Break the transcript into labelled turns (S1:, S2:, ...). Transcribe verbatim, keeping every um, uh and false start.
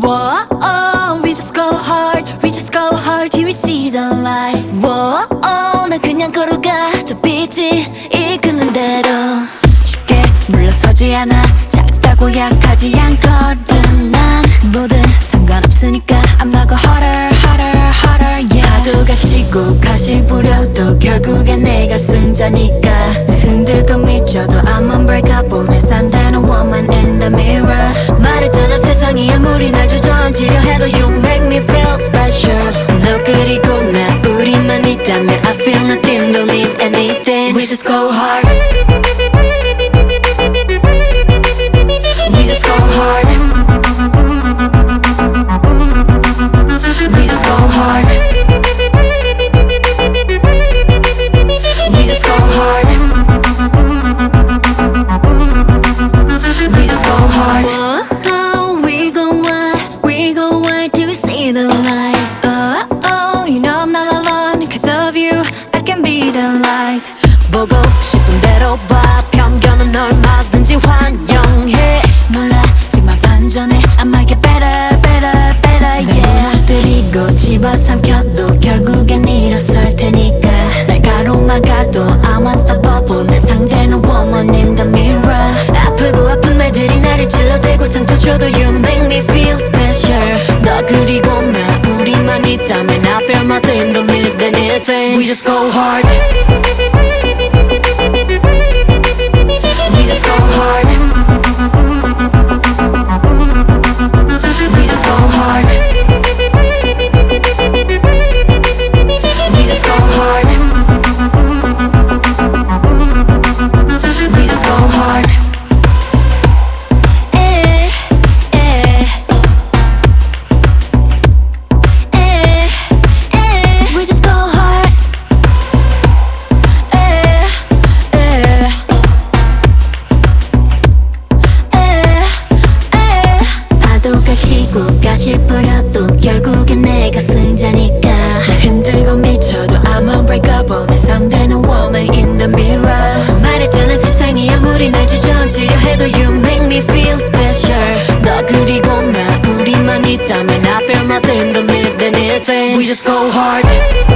S1: Whoa, oh, we just go hard, we just go hard till we see the light. Whoa, oh, 난 그냥 걸어가 저 빛이 이끄는 대로. 쉽게 물러서지 않아 작다고 약하지 않거든. 난 뭐든 상관없으니까 I'm a go harder, harder, harder, yeah. 파도가 치고 가시 부려도 결국엔 내가 승자니까. 흔들고 미쳐도 I'm unbreakable. 내 산다는 woman in the mirror. 말했잖아 세상이 아무리 날 주저앉히려 해도 You make me feel special. 너 그리고 나 우리만 있다면 I feel nothing, don't need anything. We just go hard. We just go hard. We just go hard. We just go hard. We just go hard. Oh, we go wild, we go wild till we see the light. Oh, oh, you know I'm not alone. Cause of you, I can be the light. 보고 싶은 대로 봐. 편견은 얼마든지 환영해. 놀라지만 반전해. I might get better, better, better, yeah. 엎드리고 집어삼켜도 결국엔 일어설 테니까. 날 가로막아도 I'm unstoppable. 내 상대는 woman in the mirror. 아프고 아픈 말들이 나를 찔러대고 상처 줘도 You make me feel special. 너 그리고 나 우리만 있다면 I feel nothing, don't need anything. We just go hard. We just go hard. We just go hard. We just go hard. We just go hard. Eh, eh. Eh, eh. We just go hard. Eh, eh. 파도가 치고 가시 뿌려도 결국엔 내가 승자니까. 흔들고 미쳐도 I'm unbreakable. 내 상대는 woman in the mirror. 말했잖아 세상이 아무리 날 주저앉히려 해도 You make me feel special. 너 그리고 나 우리만 있다면 I feel nothing, don't need anything. We just go hard.